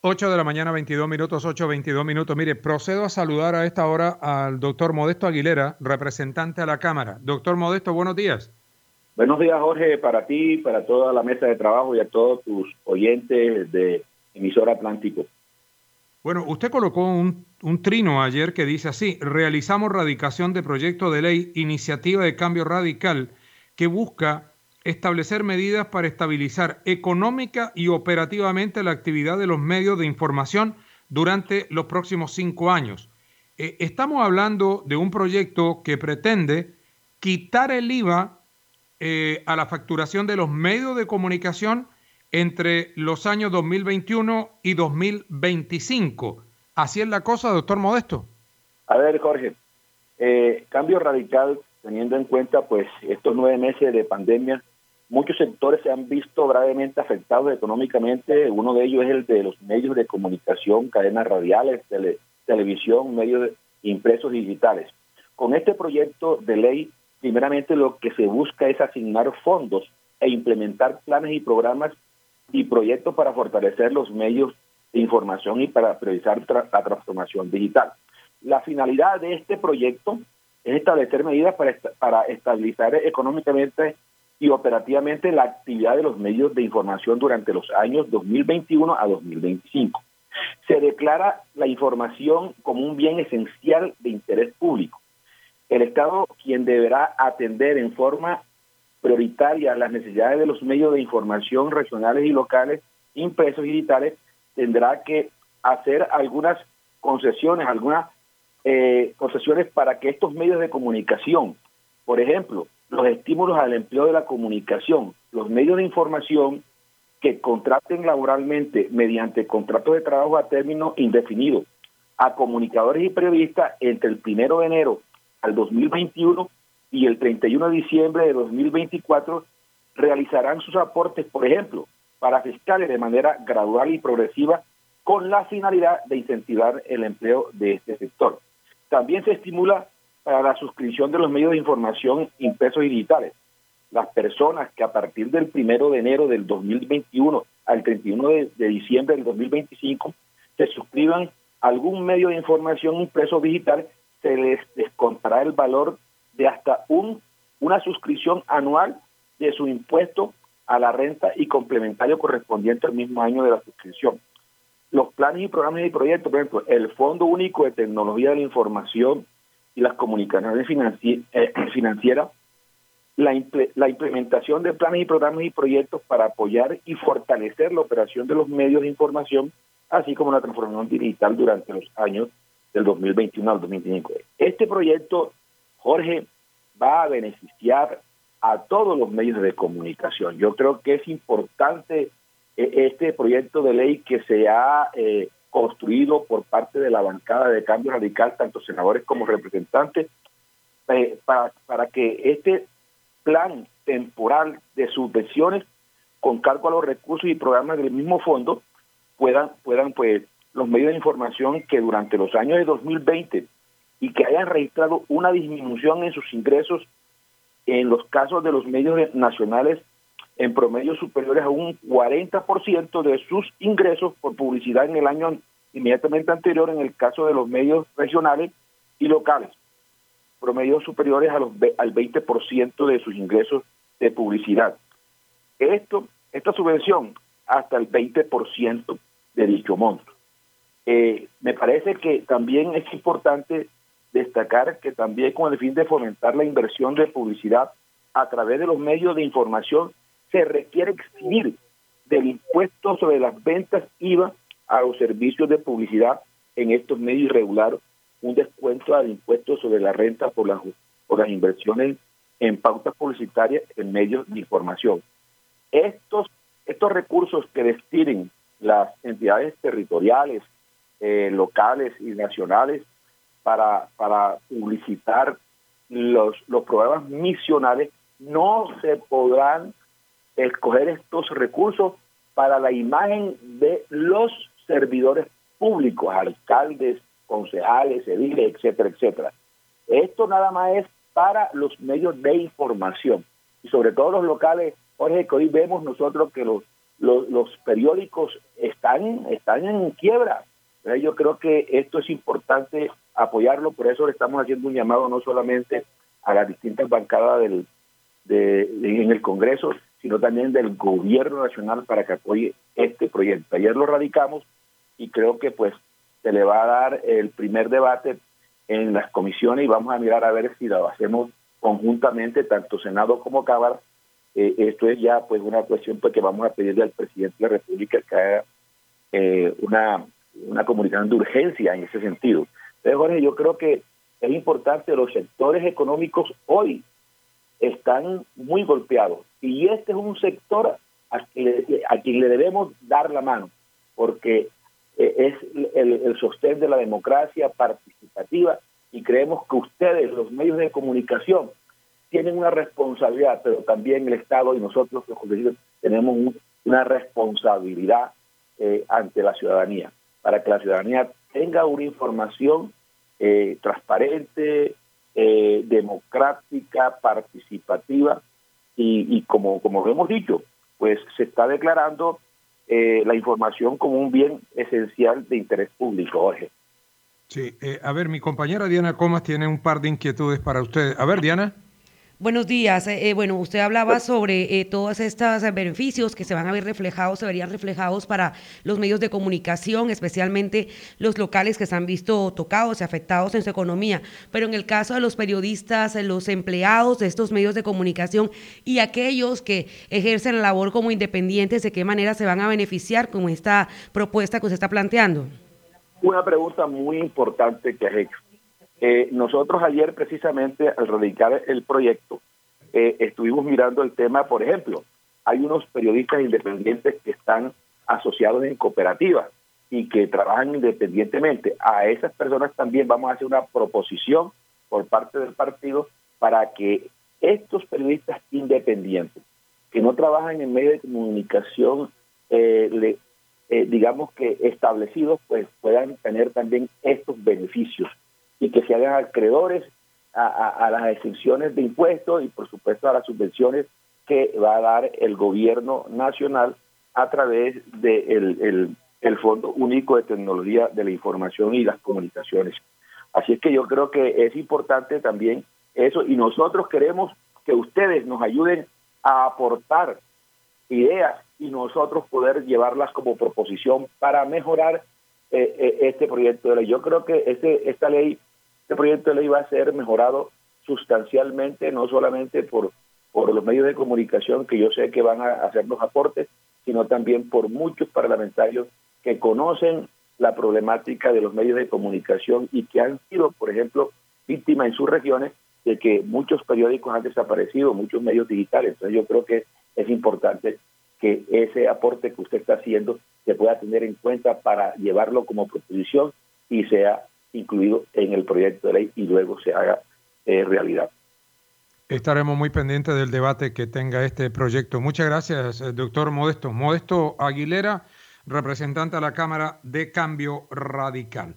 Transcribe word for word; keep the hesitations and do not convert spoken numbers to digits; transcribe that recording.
ocho de la mañana, veintidós minutos, ocho, veintidós minutos. Mire, procedo a saludar a esta hora al doctor Modesto Aguilera, representante a la Cámara. Doctor Modesto, buenos días. Buenos días, Jorge, para ti, para toda la mesa de trabajo y a todos tus oyentes de Emisora Atlántico. Bueno, usted colocó un, un trino ayer que dice así: realizamos radicación de proyecto de ley, iniciativa de cambio radical que busca establecer medidas para estabilizar económica y operativamente la actividad de los medios de información durante los próximos cinco años. Eh, estamos hablando de un proyecto que pretende quitar el I V A eh, a la facturación de los medios de comunicación entre los años dos mil veintiuno y dos mil veinticinco. ¿Así es la cosa, doctor Modesto? A ver, Jorge, eh, cambio radical, teniendo en cuenta pues estos nueve meses de pandemia, muchos sectores se han visto gravemente afectados económicamente. Uno de ellos es el de los medios de comunicación, cadenas radiales, tele, televisión, medios impresos digitales. Con este proyecto de ley, primeramente lo que se busca es asignar fondos e implementar planes y programas y proyectos para fortalecer los medios de información y para priorizar tra la transformación digital. La finalidad de este proyecto es establecer medidas para, est para estabilizar económicamente y operativamente la actividad de los medios de información durante los años dos mil veintiuno a dos mil veinticinco. Se declara la información como un bien esencial de interés público. El Estado, quien deberá atender en forma prioritaria las necesidades de los medios de información regionales y locales, impresos y digitales, tendrá que hacer algunas concesiones, algunas eh, concesiones para que estos medios de comunicación, por ejemplo, los estímulos al empleo de la comunicación, los medios de información que contraten laboralmente mediante contratos de trabajo a término indefinido a comunicadores y periodistas entre el primero de enero al dos mil veintiuno y el treinta y uno de diciembre de dos mil veinticuatro realizarán sus aportes, por ejemplo, para fiscales de manera gradual y progresiva con la finalidad de incentivar el empleo de este sector. También se estimula para la suscripción de los medios de información impresos y digitales. Las personas que a partir del primero de enero del dos mil veintiuno al treinta y uno de, de diciembre del dos mil veinticinco se suscriban a algún medio de información impreso o digital, se les descontará el valor de hasta un, una suscripción anual de su impuesto a la renta y complementario correspondiente al mismo año de la suscripción. Los planes y programas y proyectos, por ejemplo, el Fondo Único de Tecnología de la Información y las Comunicaciones financi eh, Financieras, la, imple la implementación de planes y programas y proyectos para apoyar y fortalecer la operación de los medios de información, así como la transformación digital durante los años del dos mil veintiuno al dos mil veinticinco. Este proyecto, Jorge, va a beneficiar a todos los medios de comunicación. Yo creo que es importante eh, este proyecto de ley que se ha eh, construido por parte de la bancada de Cambio Radical, tanto senadores como representantes, eh, para, para que este plan temporal de subvenciones con cargo a los recursos y programas del mismo fondo puedan, puedan pues, los medios de información que durante los años de dos mil veinte y que hayan registrado una disminución en sus ingresos, en los casos de los medios nacionales, en promedio superiores a un cuarenta por ciento de sus ingresos por publicidad en el año inmediatamente anterior, en el caso de los medios regionales y locales, promedios superiores a los, al veinte por ciento de sus ingresos de publicidad. Esto, esta subvención hasta el veinte por ciento de dicho monto. Eh, me parece que también es importante destacar que también con el fin de fomentar la inversión de publicidad a través de los medios de información se requiere eximir del impuesto sobre las ventas I V A a los servicios de publicidad en estos medios y regular un descuento al impuesto sobre la renta por las, por las inversiones en pautas publicitarias en medios de información. Estos, estos recursos que destinen las entidades territoriales, eh, locales y nacionales para, para publicitar los, los programas misionales, no se podrán escoger estos recursos para la imagen de los servidores públicos, alcaldes, concejales, ediles, etcétera, etcétera. Esto nada más es para los medios de información y sobre todo los locales. Jorge, que hoy vemos nosotros que los, los, los periódicos están, están en quiebra. Entonces, yo creo que esto es importante apoyarlo, por eso le estamos haciendo un llamado no solamente a las distintas bancadas del, de, de, en el Congreso, sino también del gobierno nacional para que apoye este proyecto. Ayer lo radicamos y creo que pues se le va a dar el primer debate en las comisiones y vamos a mirar a ver si lo hacemos conjuntamente, tanto Senado como Cámara. Eh, esto es ya pues una cuestión pues, que vamos a pedirle al presidente de la República que haga eh, una, una comunicación de urgencia en ese sentido. Entonces, Jorge, yo creo que es importante, los sectores económicos hoy están muy golpeados y este es un sector a quien, a quien le debemos dar la mano, porque eh, es el, el sostén de la democracia participativa y creemos que ustedes, los medios de comunicación, tienen una responsabilidad, pero también el Estado y nosotros los consejeros tenemos un, una responsabilidad eh, ante la ciudadanía, para que la ciudadanía tenga una información eh, transparente, eh, democrática, participativa, y, y como, como lo hemos dicho, pues se está declarando eh, la información como un bien esencial de interés público, Jorge. Sí, eh, a ver, mi compañera Diana Comas tiene un par de inquietudes para usted. A ver, Diana. Buenos días. Eh, bueno, usted hablaba sobre eh, todos estos beneficios que se van a ver reflejados, se verían reflejados para los medios de comunicación, especialmente los locales que se han visto tocados y afectados en su economía. Pero en el caso de los periodistas, los empleados de estos medios de comunicación y aquellos que ejercen la labor como independientes, ¿de qué manera se van a beneficiar con esta propuesta que usted está planteando? Una pregunta muy importante que has hecho. Eh, nosotros ayer precisamente al radicar el proyecto eh, estuvimos mirando el tema, por ejemplo, hay unos periodistas independientes que están asociados en cooperativas y que trabajan independientemente. A esas personas también vamos a hacer una proposición por parte del partido para que estos periodistas independientes que no trabajan en medios de comunicación eh, le, eh, digamos que establecidos, pues puedan tener también estos beneficios y que se hagan acreedores a, a, a las exenciones de impuestos y por supuesto a las subvenciones que va a dar el gobierno nacional a través del de el, el Fondo Único de Tecnología de la Información y las Comunicaciones. Así es que yo creo que es importante también eso y nosotros queremos que ustedes nos ayuden a aportar ideas y nosotros poder llevarlas como proposición para mejorar eh, eh, este proyecto de ley. Yo creo que este, esta ley Este proyecto de ley va a ser mejorado sustancialmente, no solamente por, por los medios de comunicación, que yo sé que van a hacer los aportes, sino también por muchos parlamentarios que conocen la problemática de los medios de comunicación y que han sido, por ejemplo, víctimas en sus regiones de que muchos periódicos han desaparecido, muchos medios digitales. Entonces yo creo que es importante que ese aporte que usted está haciendo se pueda tener en cuenta para llevarlo como proposición y sea incluido en el proyecto de ley y luego se haga eh, realidad. Estaremos muy pendientes del debate que tenga este proyecto. Muchas gracias, doctor Modesto. Modesto Aguilera, representante a la Cámara de Cambio Radical.